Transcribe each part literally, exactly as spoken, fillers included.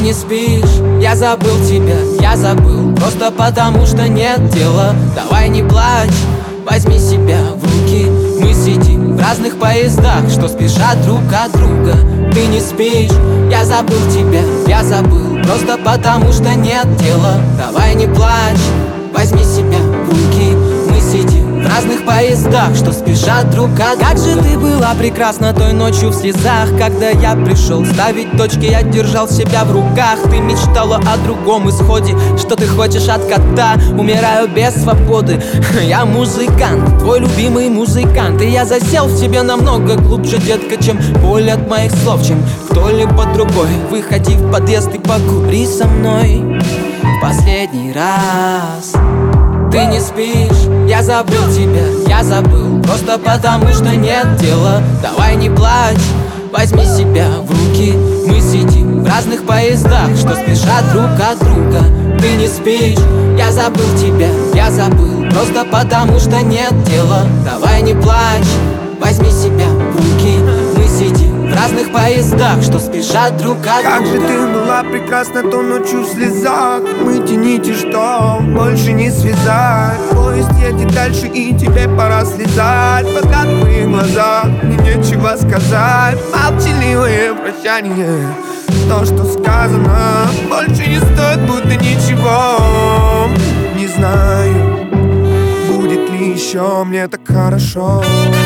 не спишь, я забыл тебя, я забыл. Просто потому что нет дела. Давай не плачь, возьми себя в руки. Мы сидим в разных поездах, что спешат друг от друга. Ты не спишь, я забыл тебя, я забыл. Просто потому что нет дела. Давай не плачь, возьми себя в руки. Мы сидим в разных поездах, что спешат друг от друга. Как же ты была прекрасна той ночью в слезах, когда я пришел ставить точки, я держал себя в руках. Ты мечтала о другом исходе, что ты хочешь от кота. Умираю без свободы, я музыкант, твой любимый музыкант. И я засел в тебе намного глубже, детка, чем боль от моих слов, чем кто-либо другой. Выходи в подъезд и покури со мной в последний раз. Ты не спишь, я забыл тебя, я забыл. Просто потому что нет дела. Давай не плачь, возьми себя в руки. Мы сидим в разных поездах, что спешат друг от друга. Ты не спишь, я забыл тебя, я забыл. Просто потому что нет дела. Давай не плачь, возьми себя в руки. Мы сидим в разных поездах, что спешат друг от друга. Как же ты была прекрасна той ночью в слезах. Мы тяните, что больше не связать. Поезд едет дальше и тебе пора слезать. Пока в твоих глазах мне нечего сказать. Молчаливое прощание, то, что сказано, больше не стоит, будто ничего. Не знаю, будет ли еще мне так хорошо.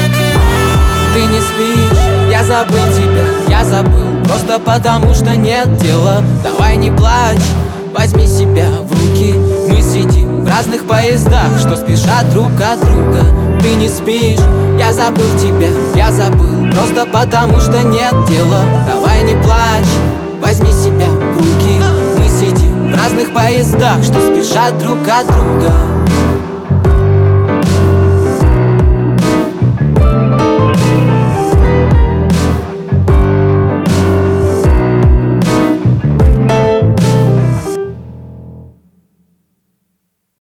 Ты не спишь, я забыл тебя, я забыл. Просто потому что нет дела. Давай не плачь, возьми себя в руки. Мы сидим в разных поездах, что спешат друг от друга. Ты не спишь, я забыл тебя, я забыл. Просто потому что нет дела. Давай не плачь, возьми себя в руки. Мы сидим в разных поездах, что спешат друг от друга.